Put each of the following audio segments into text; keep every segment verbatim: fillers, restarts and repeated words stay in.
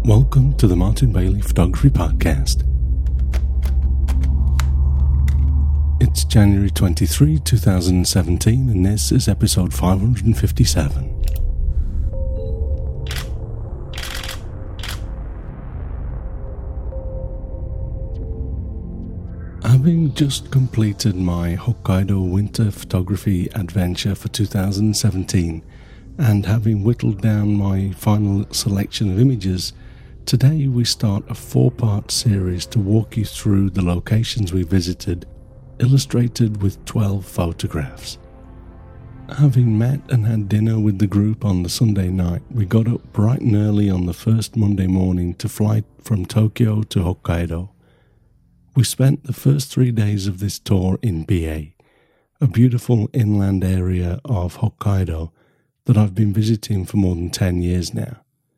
Welcome to the Martin Bailey Photography Podcast. It's January twenty-third, twenty seventeen, and this is episode five hundred fifty-seven. Having just completed my Hokkaido winter photography adventure for two thousand seventeen, and having whittled down my final selection of images, today we start a four-part series to walk you through the locations we visited, illustrated with twelve photographs. Having met and had dinner with the group on the Sunday night, we got up bright and early on the first Monday morning to fly from Tokyo to Hokkaido. We spent the first three days of this tour in Biei, a beautiful inland area of Hokkaido that I've been visiting for more than ten years now.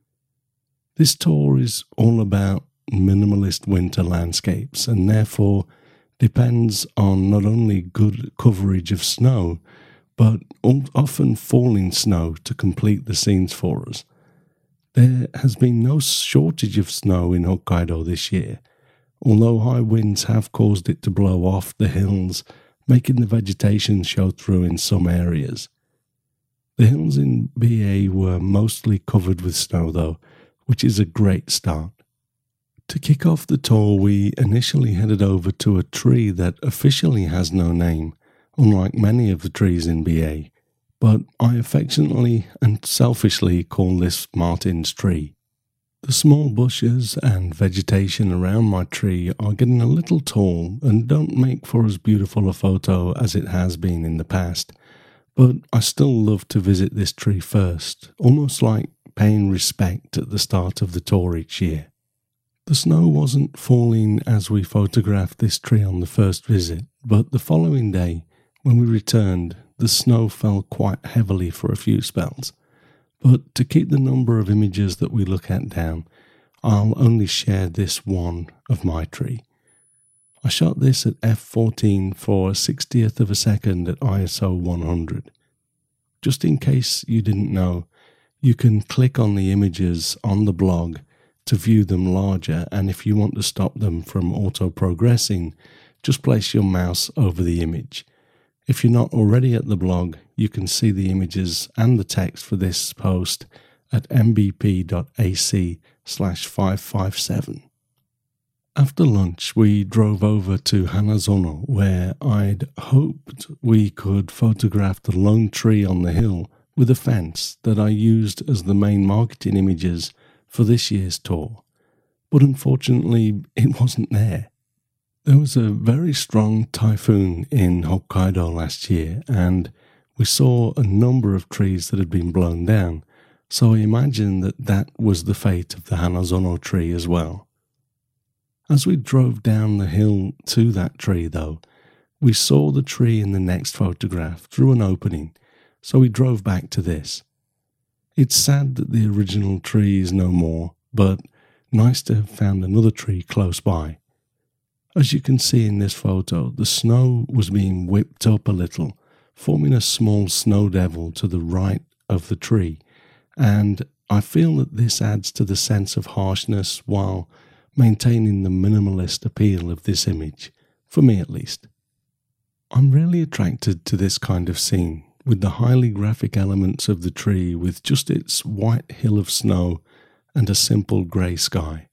This tour is all about minimalist winter landscapes and therefore depends on not only good coverage of snow, but often falling snow to complete the scenes for us. There has been no shortage of snow in Hokkaido this year, although high winds have caused it to blow off the hills, making the vegetation show through in some areas. The hills in Biei were mostly covered with snow though, which is a great start. To kick off the tour, we initially headed over to a tree that officially has no name, unlike many of the trees in Biei, but I affectionately and selfishly call this Martin's tree. The small bushes and vegetation around my tree are getting a little tall and don't make for as beautiful a photo as it has been in the past, but I still love to visit this tree first, almost like paying respect at the start of the tour each year. The snow wasn't falling as we photographed this tree on the first visit, but the following day, when we returned, the snow fell quite heavily for a few spells. But to keep the number of images that we look at down, I'll only share this one of my tree. I shot this at f fourteen for a sixtieth of a second at I S O one hundred. Just in case you didn't know, you can click on the images on the blog to view them larger, and if you want to stop them from auto-progressing, just place your mouse over the image. If you're not already at the blog, you can see the images and the text for this post at mbp.ac slash 557. After lunch, we drove over to Hanazono, where I'd hoped we could photograph the lone tree on the hill with a fence that I used as the main marketing images for this year's tour. But unfortunately, it wasn't there. There was a very strong typhoon in Hokkaido last year, and we saw a number of trees that had been blown down, so I imagine that that was the fate of the Hanazono tree as well. As we drove down the hill to that tree, though, we saw the tree in the next photograph through an opening, so we drove back to this. It's sad that the original tree is no more, but nice to have found another tree close by. As you can see in this photo, the snow was being whipped up a little, forming a small snow devil to the right of the tree, and I feel that this adds to the sense of harshness while maintaining the minimalist appeal of this image, for me at least. I'm really attracted to this kind of scene, with the highly graphic elements of the tree with just its white hill of snow and a simple grey sky.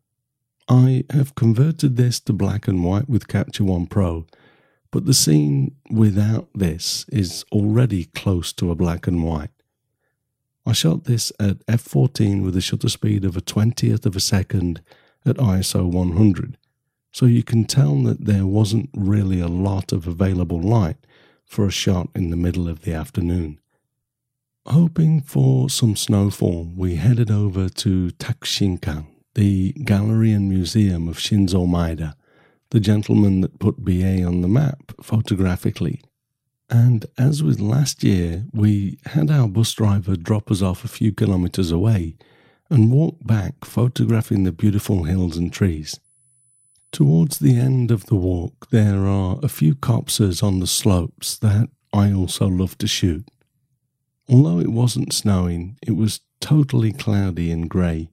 I have converted this to black and white with Capture One Pro, but the scene without this is already close to a black and white. I shot this at f fourteen with a shutter speed of a twentieth of a second at I S O one hundred, so you can tell that there wasn't really a lot of available light for a shot in the middle of the afternoon. Hoping for some snowfall, we headed over to Takushinkan, the gallery and museum of Shinzo Maeda, the gentleman that put Biei on the map photographically. And as with last year, we had our bus driver drop us off a few kilometres away and walk back photographing the beautiful hills and trees. Towards the end of the walk, there are a few copses on the slopes that I also love to shoot. Although it wasn't snowing, it was totally cloudy and grey,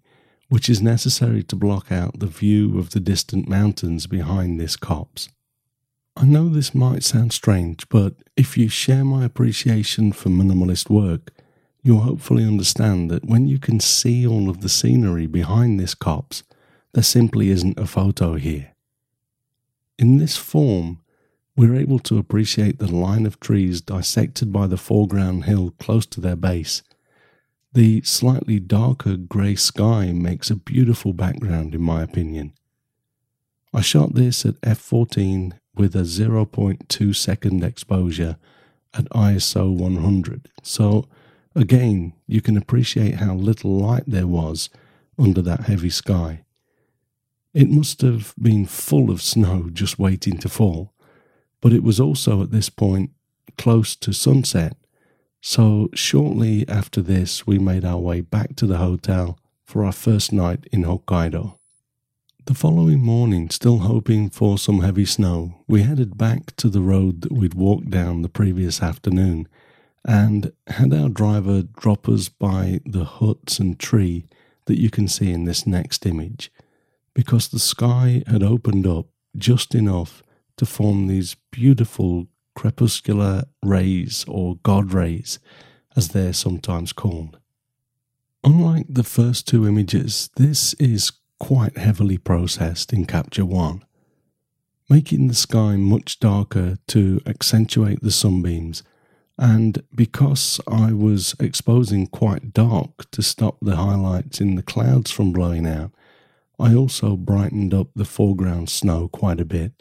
which is necessary to block out the view of the distant mountains behind this copse. I know this might sound strange, but if you share my appreciation for minimalist work, you'll hopefully understand that when you can see all of the scenery behind this copse, there simply isn't a photo here. In this form, we're able to appreciate the line of trees dissected by the foreground hill close to their base. The slightly darker grey sky makes a beautiful background in my opinion. I shot this at f fourteen with a zero point two second exposure at I S O one hundred, so again you can appreciate how little light there was under that heavy sky. It must have been full of snow just waiting to fall, but it was also at this point close to sunset, so shortly after this we made our way back to the hotel for our first night in Hokkaido. The following morning, still hoping for some heavy snow, we headed back to the road that we'd walked down the previous afternoon and had our driver drop us by the huts and tree that you can see in this next image, because the sky had opened up just enough to form these beautiful crepuscular rays, or God rays, as they're sometimes called. Unlike the first two images, this is quite heavily processed in Capture One, making the sky much darker to accentuate the sunbeams, and because I was exposing quite dark to stop the highlights in the clouds from blowing out, I also brightened up the foreground snow quite a bit.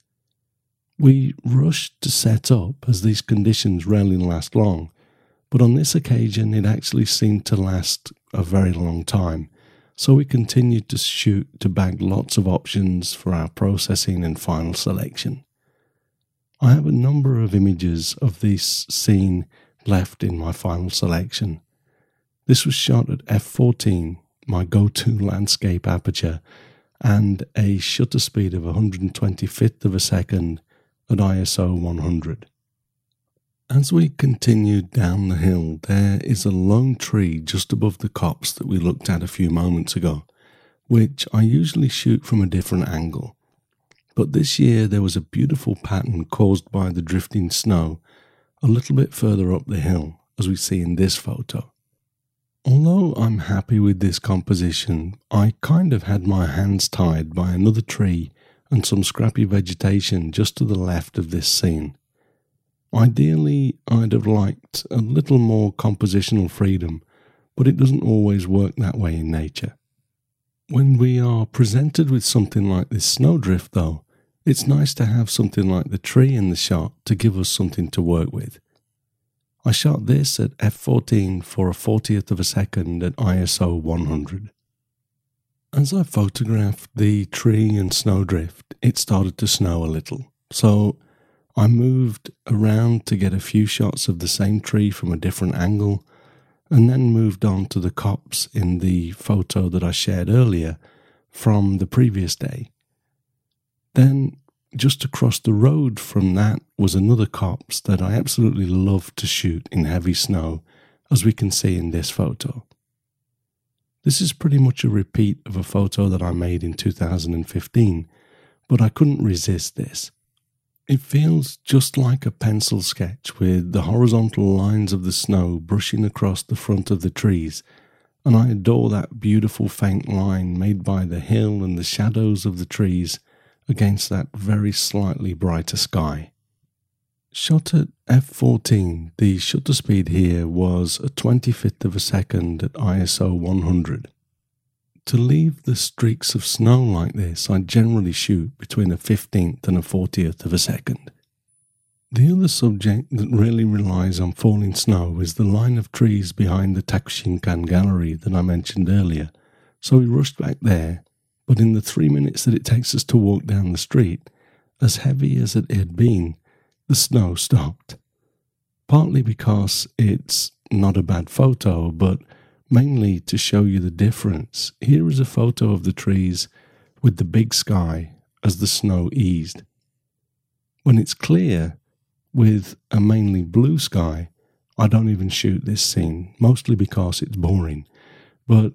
We rushed to set up as these conditions rarely last long, but on this occasion it actually seemed to last a very long time, so we continued to shoot to bag lots of options for our processing and final selection. I have a number of images of this scene left in my final selection. This was shot at f fourteen, my go-to landscape aperture, and a shutter speed of one hundred twenty-fifth of a second at I S O one hundred. As we continued down the hill, there is a lone tree just above the copse that we looked at a few moments ago, which I usually shoot from a different angle. But this year there was a beautiful pattern caused by the drifting snow a little bit further up the hill, as we see in this photo. Although I'm happy with this composition, I kind of had my hands tied by another tree and some scrappy vegetation just to the left of this scene. Ideally, I'd have liked a little more compositional freedom, but it doesn't always work that way in nature. When we are presented with something like this snowdrift though, it's nice to have something like the tree in the shot to give us something to work with. I shot this at f fourteen for a fortieth of a second at I S O one hundred. As I photographed the tree and snowdrift, it started to snow a little, so I moved around to get a few shots of the same tree from a different angle, and then moved on to the copse in the photo that I shared earlier from the previous day. Then, just across the road from that was another copse that I absolutely loved to shoot in heavy snow, as we can see in this photo. This is pretty much a repeat of a photo that I made in two thousand fifteen, but I couldn't resist this. It feels just like a pencil sketch with the horizontal lines of the snow brushing across the front of the trees, and I adore that beautiful faint line made by the hill and the shadows of the trees against that very slightly brighter sky. Shot at f fourteen, the shutter speed here was a twenty-fifth of a second at I S O one hundred. To leave the streaks of snow like this, I generally shoot between a fifteenth and a fortieth of a second. The other subject that really relies on falling snow is the line of trees behind the Takushinkan Gallery that I mentioned earlier, so we rushed back there, but in the three minutes that it takes us to walk down the street, as heavy as it had been, the snow stopped. Partly because it's not a bad photo, but mainly to show you the difference. Here is a photo of the trees with the big sky as the snow eased. When it's clear, with a mainly blue sky, I don't even shoot this scene, mostly because it's boring. But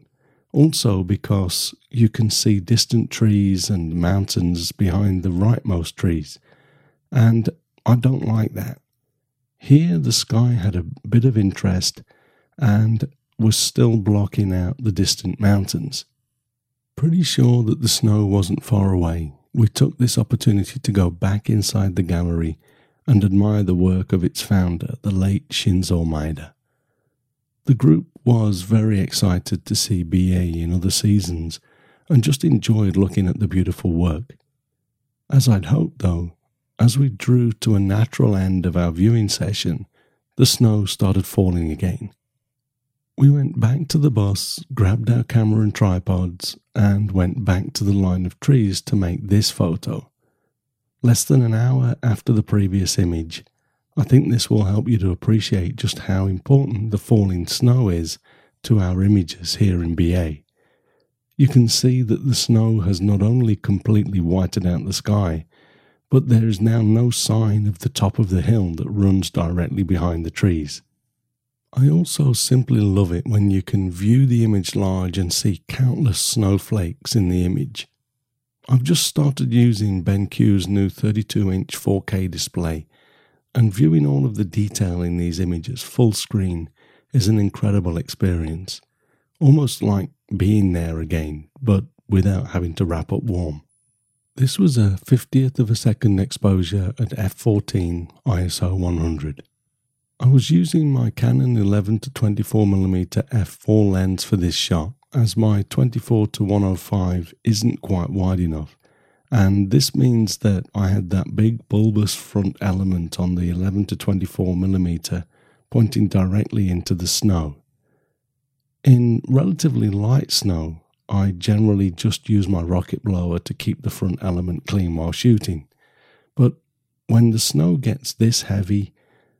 Also because you can see distant trees and mountains behind the rightmost trees, and I don't like that. Here the sky had a bit of interest and was still blocking out the distant mountains. Pretty sure that the snow wasn't far away, we took this opportunity to go back inside the gallery and admire the work of its founder, the late Shinzo Maeda. The group was very excited to see B A in other seasons and just enjoyed looking at the beautiful work. As I'd hoped though, as we drew to a natural end of our viewing session, the snow started falling again. We went back to the bus, grabbed our camera and tripods, and went back to the line of trees to make this photo. Less than an hour after the previous image, I think this will help you to appreciate just how important the falling snow is to our images here in B A. You can see that the snow has not only completely whited out the sky, but there is now no sign of the top of the hill that runs directly behind the trees. I also simply love it when you can view the image large and see countless snowflakes in the image. I've just started using BenQ's new thirty-two inch four K display, and viewing all of the detail in these images full screen is an incredible experience, almost like being there again, but without having to wrap up warm. This was a fiftieth of a second exposure at f fourteen I S O one hundred. I was using my Canon eleven to twenty-four millimeter f four lens for this shot, as my twenty-four to one oh five isn't quite wide enough, and this means that I had that big bulbous front element on the eleven to twenty-four millimeter pointing directly into the snow. In relatively light snow, I generally just use my rocket blower to keep the front element clean while shooting, but when the snow gets this heavy,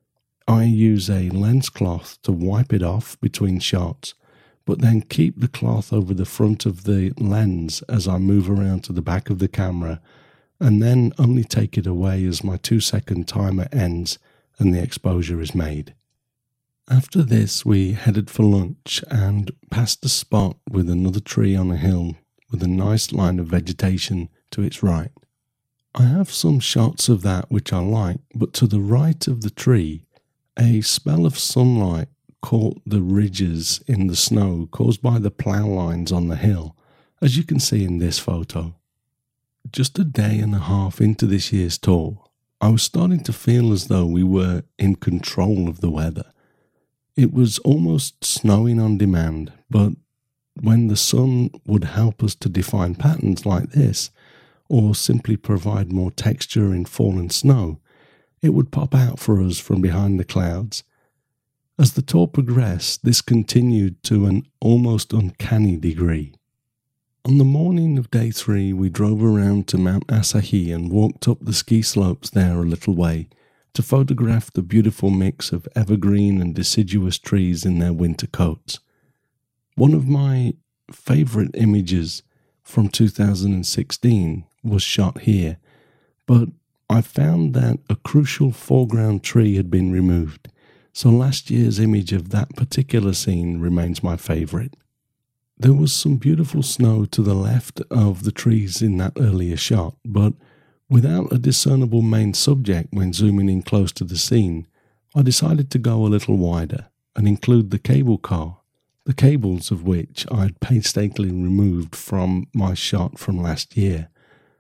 I use a lens cloth to wipe it off between shots, but then keep the cloth over the front of the lens as I move around to the back of the camera, and then only take it away as my two second timer ends and the exposure is made. After this, we headed for lunch and passed a spot with another tree on a hill with a nice line of vegetation to its right. I have some shots of that which I like, but to the right of the tree, a spell of sunlight caught the ridges in the snow caused by the plough lines on the hill, as you can see in this photo. Just a day and a half into this year's tour, I was starting to feel as though we were in control of the weather. It was almost snowing on demand, but when the sun would help us to define patterns like this, or simply provide more texture in fallen snow, it would pop out for us from behind the clouds. As the tour progressed, this continued to an almost uncanny degree. On the morning of day three, we drove around to Mount Asahi and walked up the ski slopes there a little way to photograph the beautiful mix of evergreen and deciduous trees in their winter coats. One of my favourite images from two thousand sixteen was shot here, but I found that a crucial foreground tree had been removed, so last year's image of that particular scene remains my favourite. There was some beautiful snow to the left of the trees in that earlier shot, but without a discernible main subject when zooming in close to the scene, I decided to go a little wider and include the cable car, the cables of which I had painstakingly removed from my shot from last year.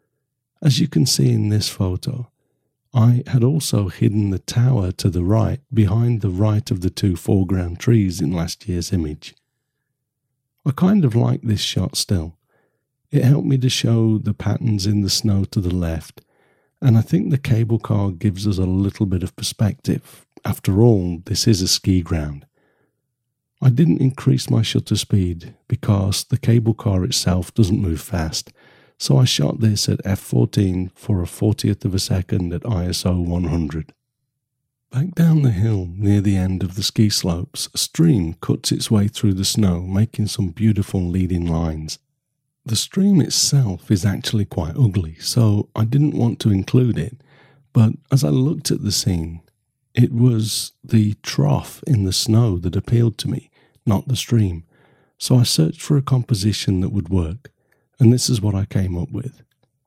As you can see in this photo, I had also hidden the tower to the right behind the right of the two foreground trees in last year's image. I kind of like this shot still. It helped me to show the patterns in the snow to the left, and I think the cable car gives us a little bit of perspective. After all, this is a ski ground. I didn't increase my shutter speed because the cable car itself doesn't move fast, so I shot this at f fourteen for a fortieth of a second at I S O one hundred. Back down the hill near the end of the ski slopes, a stream cuts its way through the snow, making some beautiful leading lines. The stream itself is actually quite ugly, so I didn't want to include it, but as I looked at the scene, it was the trough in the snow that appealed to me, not the stream, So I searched for a composition that would work, and this is what I came up with.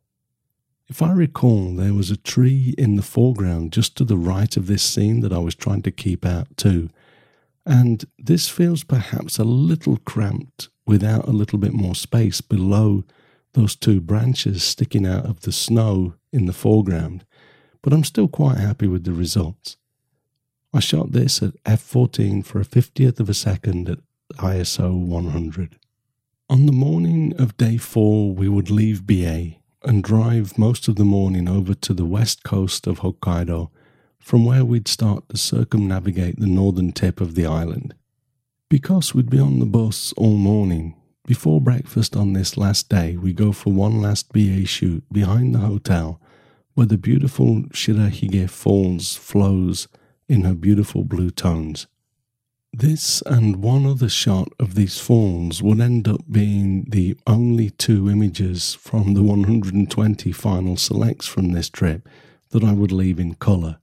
If I recall, there was a tree in the foreground just to the right of this scene that I was trying to keep out too, and this feels perhaps a little cramped without a little bit more space below those two branches sticking out of the snow in the foreground, but I'm still quite happy with the results. I shot this at f fourteen for a fiftieth of a second at I S O one hundred. On the morning of day four, we would leave B A and drive most of the morning over to the west coast of Hokkaido, from where we'd start to circumnavigate the northern tip of the island. Because we'd be on the bus all morning, before breakfast on this last day we go for one last B A shoot behind the hotel, where the beautiful Shirahige Falls flows in her beautiful blue tones. This and one other shot of these falls would end up being the only two images from the one hundred twenty final selects from this trip that I would leave in colour.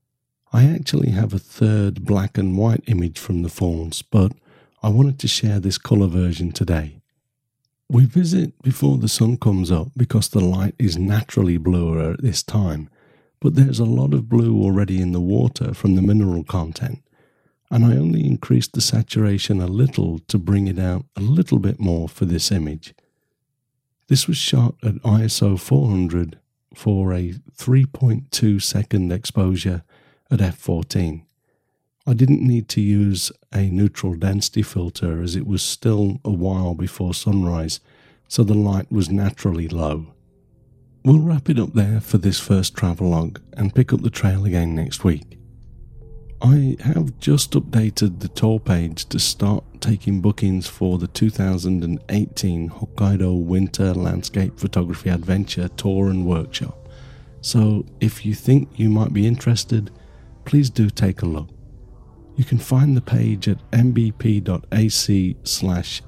I actually have a third black and white image from the falls, but I wanted to share this colour version today. We visit before the sun comes up because the light is naturally bluer at this time, but there's a lot of blue already in the water from the mineral content, and I only increased the saturation a little to bring it out a little bit more for this image. This was shot at I S O four hundred for a three point two second exposure at f fourteen. I didn't need to use a neutral density filter as it was still a while before sunrise, so the light was naturally low. We'll wrap it up there for this first travelogue and pick up the trail again next week. I have just updated the tour page to start taking bookings for the two thousand eighteen Hokkaido Winter Landscape Photography Adventure Tour and Workshop, so if you think you might be interested, please do take a look. You can find the page at mbp.ac slash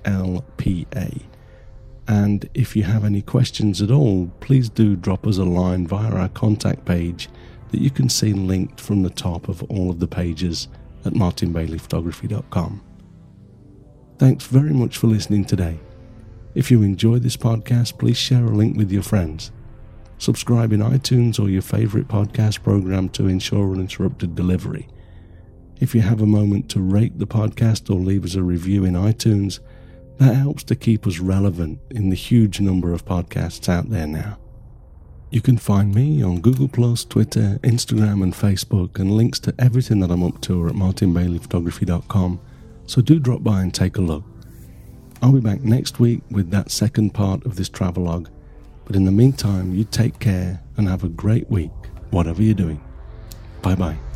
hlpa. And if you have any questions at all, please do drop us a line via our contact page that you can see linked from the top of all of the pages at martin bailey photography dot com. Thanks very much for listening today. If you enjoy this podcast, please share a link with your friends. Subscribe in iTunes or your favourite podcast program to ensure uninterrupted delivery. If you have a moment to rate the podcast or leave us a review in iTunes, that helps to keep us relevant in the huge number of podcasts out there now. You can find me on Google plus, Twitter, Instagram and Facebook, and links to everything that I'm up to are at martin bailey photography dot com, so do drop by and take a look. I'll be back next week with that second part of this travelogue, but in the meantime, you take care and have a great week, whatever you're doing. Bye bye.